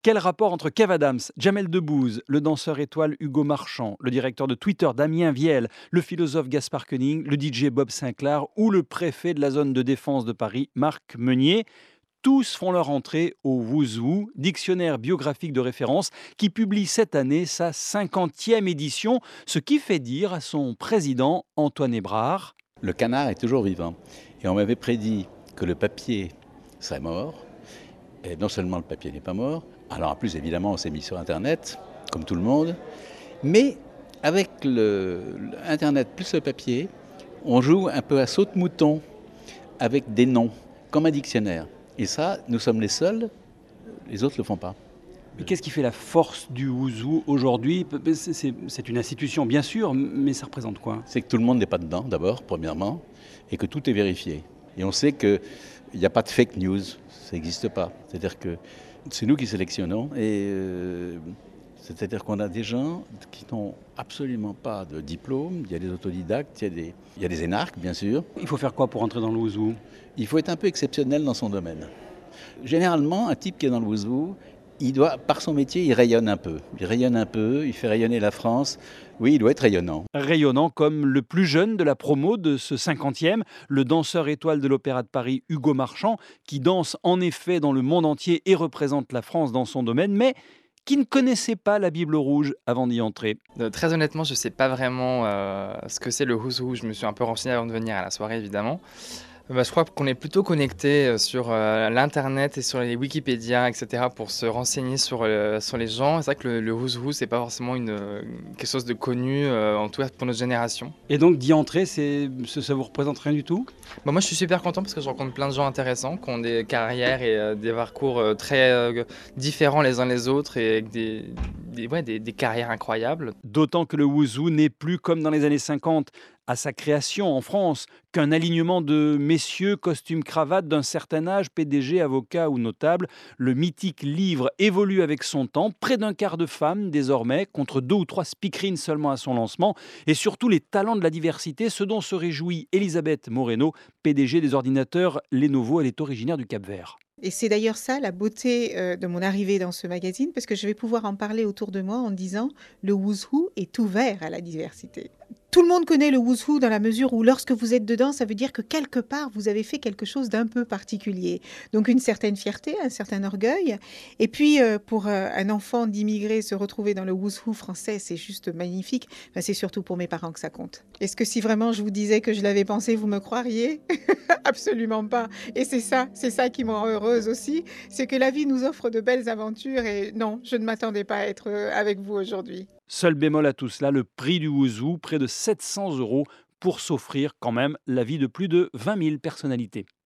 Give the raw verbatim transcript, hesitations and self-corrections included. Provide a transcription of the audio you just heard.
Quel rapport entre Kev Adams, Jamel Debbouze, le danseur étoile Hugo Marchand, le directeur de Twitter Damien Viel, le philosophe Gaspard Koenig, le D J Bob Sinclair ou le préfet de la zone de défense de Paris, Marc Meunier? Tous font leur entrée au Wouzou, dictionnaire biographique de référence, qui publie cette année sa cinquantième édition, ce qui fait dire à son président Antoine Hébrard: Le canard est toujours vivant. Et on m'avait prédit que le papier serait mort. Et non seulement le papier n'est pas mort, alors en plus évidemment on s'est mis sur Internet, comme tout le monde, mais avec le, le Internet plus le papier, on joue un peu à saute-mouton avec des noms, comme un dictionnaire. Et ça, nous sommes les seuls, les autres ne le font pas. Mais qu'est-ce qui fait la force du Wouzou aujourd'hui? C'est c'est- c'est une institution, bien sûr, mais ça représente quoi? C'est que tout le monde n'est pas dedans, d'abord, premièrement, et que tout est vérifié. Et on sait qu'il n'y a pas de fake news, ça n'existe pas. C'est-à-dire que c'est nous qui sélectionnons, et euh, c'est-à-dire qu'on a des gens qui n'ont absolument pas de diplôme, il y a des autodidactes, il y a des, il y a des énarques, bien sûr. Il faut faire quoi pour entrer dans le Wouzou? Il faut être un peu exceptionnel dans son domaine. Généralement, un type qui est dans le Wouzou, il doit, par son métier, il rayonne un peu. Il rayonne un peu, il fait rayonner la France. Oui, il doit être rayonnant. Rayonnant comme le plus jeune de la promo de ce cinquantième, le danseur étoile de l'Opéra de Paris, Hugo Marchand, qui danse en effet dans le monde entier et représente la France dans son domaine, mais qui ne connaissait pas la Bible rouge avant d'y entrer. Heu, très honnêtement, je sais pas vraiment, heu, ce que c'est le Who's Je me suis un peu renseigné avant de venir à la soirée évidemment. Bah, je crois qu'on est plutôt connecté, heu, sur, heu, l'internet et sur les Wikipédia et cetera pour se renseigner sur, heu, sur les gens. C'est vrai que le le Who's Who, c'est pas forcément une, heu, quelque chose de connu, heu, en tout cas pour notre génération. Et donc d'y entrer, c'est, ça ça vous représente rien du tout? Bah, moi, je suis super content parce que je rencontre plein de gens intéressants qui ont des carrières et heu, des parcours, heu, très, heu, différents les uns les autres et avec des des ouais, des des carrières incroyables. D'autant que le Wouzou n'est plus comme dans les années cinquante, à sa création en France, qu'un alignement de messieurs costume cravate d'un certain âge, P D G, avocat ou notable. Le mythique livre évolue avec son temps, près d'un quart de femmes désormais, contre deux ou trois speakerines seulement à son lancement, et surtout les talents de la diversité, ce dont se réjouit Elisabeth Moreno, P D G des ordinateurs Lenovo. Elle est originaire du Cap-Vert. Et c'est d'ailleurs ça la beauté, heu, de mon arrivée dans ce magazine, parce que je vais pouvoir en parler autour de moi en disant: «Le Who's Who est ouvert à la diversité». Tout le monde connaît le Who's Who dans la mesure où lorsque vous êtes dedans, ça veut dire que quelque part, vous avez fait quelque chose d'un peu particulier. Donc une certaine fierté, un certain orgueil. Et puis, heu, pour, heu, un enfant d'immigré, se retrouver dans le Who's Who français, c'est juste magnifique. Enfin, c'est surtout pour mes parents que ça compte. Est-ce que si vraiment je vous disais que je l'avais pensé, vous me croiriez? Absolument pas. Et c'est ça, c'est ça qui me rend heureuse aussi, c'est que la vie nous offre de belles aventures et non, je ne m'attendais pas à être euh, avec vous aujourd'hui. Seul bémol à tout cela, le prix du Wouzou, près de sept cents euros, pour s'offrir quand même la vie de plus de vingt mille personnalités.